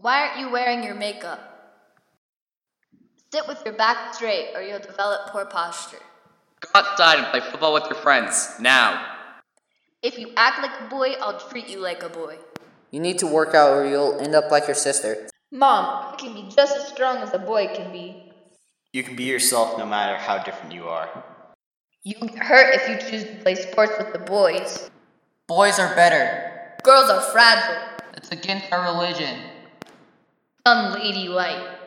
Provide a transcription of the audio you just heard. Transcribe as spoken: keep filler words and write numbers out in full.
Why aren't you wearing your makeup? Sit with your back straight or you'll develop poor posture. Go outside and play football with your friends, now. If you act like a boy, I'll treat you like a boy. You need to work out or you'll end up like your sister. Mom, I can be just as strong as a boy can be. You can be yourself no matter how different you are. You get hurt if you choose to play sports with the boys. Boys are better. Girls are fragile. It's against our religion. Unladylike.